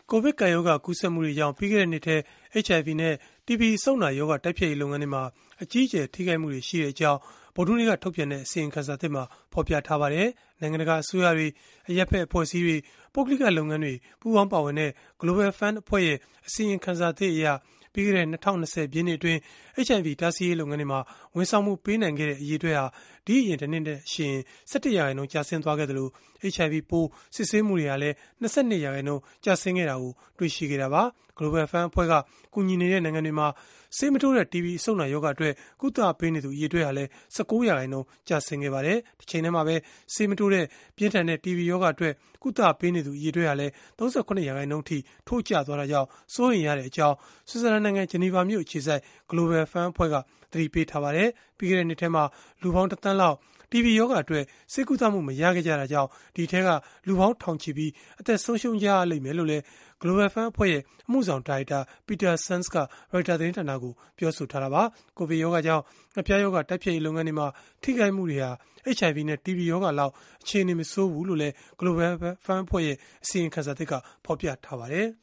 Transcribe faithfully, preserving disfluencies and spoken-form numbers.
ကိုဗစ်ကပ်ရောဂါကူးစက်မှုတွေကြောင့်ပြီးခဲ့တဲ့နှစ်ထဲ H I V နဲ့ တီဘီ အဆုတ်နာရောဂါတိုက်ဖျက်ရေးလုပ်ငန်းတွေမှာအကြီးအကျယ်ထိခိုက်မှုတွေရှိတဲ့အကြောင်းဗုဒ္ဓဟူးနေ့ကထုတ်ပြန်တဲ့အစီရင်ခံစာသစ်မှာဖော်ပြထားပါတယ်။နိုင်ငံတကာအစိုးရတွေအရပ်ဘက်အဖွဲ့အစည်းတွေပုဂ္ဂလိကလုပ်ငန်းတွေပူးပေါင်းပါဝင်တဲ့ Global Fund အဖွဲ့ရဲ့အစီရင်ခံစာသစ်အရပြီးခဲ့တဲ့၂၀၂၀ပြည့်နှစ်အတွင်း H I V တားဆီးရေးလုပ်ငန်းတွေမှာဝန်ဆောင်မှုပေးနိုင်ခဲ့တဲ့အရေးအတွက်ဟာဒီအရင်တစ်နှစ်နဲ့ရှင်၁၁ရာခိုင်နှုန်းကျဆင်းသွားခဲ့သလို H I V ပိုးစစ်ဆေးမှုတွေဟာလည်း၂၂ရာခိုင်နှုန်းကျဆင်းခဲ့တာကိုတွေ့ရှိခဲ့တာပါ။ Global Fund အဖွဲ့ကကူညီနေတဲ့နိုင်ငံတွေမှာဆေးမထိုးတဲ့ တီဘီ အဆုတ်နာရောဂါအတွက်ကုသပေးနေသူအရေအတွက်ဟာလည်း၁၉ရာခိုင်နှုန်းကျဆင်းခဲ့ပါတယ်။တစ်ချိန်တည်းမှာပဲဆေးမထိုးတဲ့ပြင်းထန်တဲ့ တီဘီ ရောဂါအတွက်ကုသပေးနေသူအရေအတွက်ဟာလည်း၃၇ရာခိုင်နှုန်းထိထိုးကျသွားတာကြောင့်စိုးရိမ်ရတဲ့အကြောင်းဆွစ်ဇာလန်နိုင်ငံဂျနီဗာမြို့အခြေစိုက် Global Fund အဖွဲ့ကသတိပေးထားပါတယ်။ပြီးခဲ့တဲ့နှစ်ထဲမှာလူပေါင်းတစ်သန်းလောက်တီဘီရောဂါအတွက်ဆေးကုသမှုမရခဲ့ကြတာကြောင့်ဒီထဲကလူပေါင်းထောင်ချီပြီးအသက်ဆုံးရှုံးကြရလိမ့်မယ်လို့လည်း Global Fund အဖွဲ့ရဲ့အမှုဆောင်ဒါရိုက်တာ Peter Sands က Reuters သတင်းဌာနကိုပြောဆိုထားတာပါ။ကိုဗစ်ရောဂါကြောင့်ငှက်ဖျားရောဂါတိုက်ဖျက်ရေးလုပ်ငန်းတွေမှာထိခိုက်မှုတွေဟာ H I V နဲ့ တီဘီ ရောဂါလောက်အခြေအနေမဆိုးဘူးလို့လည်း Global Fund အဖွဲ့ရဲ့အစီရင်ခံစာသစ်ကဖော်ပြထားပါတယ်။